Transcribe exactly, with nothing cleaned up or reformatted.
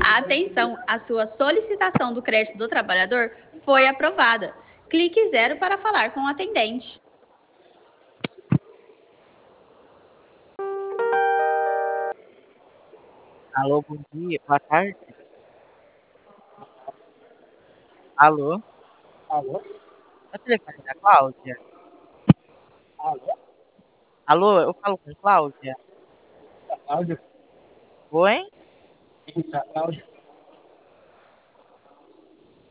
Atenção, a sua solicitação do crédito do trabalhador foi aprovada. Clique zero para falar com o atendente. Alô, bom dia, boa tarde. Alô, Alô? é o telefone da Cláudia? Alô? Alô, eu falo com Cláudia? Tá Cláudio? Oi? Isso, tá Cláudio.